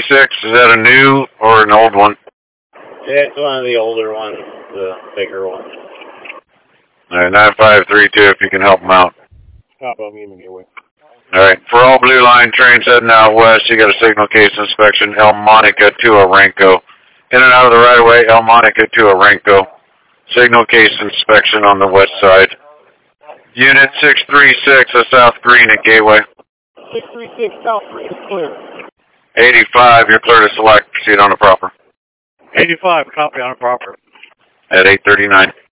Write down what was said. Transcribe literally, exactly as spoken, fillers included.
six, is that a new or an old one? Yeah, it's one of the older ones, the bigger one. Alright, nine five three two, if you can help them out. Copy, I'm giving you away. Alright, for all Blue Line trains heading out west, you got a signal case inspection, El Monica to Aranco. In and out of the right-of-way, El Monica to Aranco. Signal case inspection on the west side. Unit six three six, a South Green at Gateway. six three six South Green is clear. eighty-five, you're clear to select. Proceed on the proper. eighty-five, copy on the proper. At eight thirty-nine.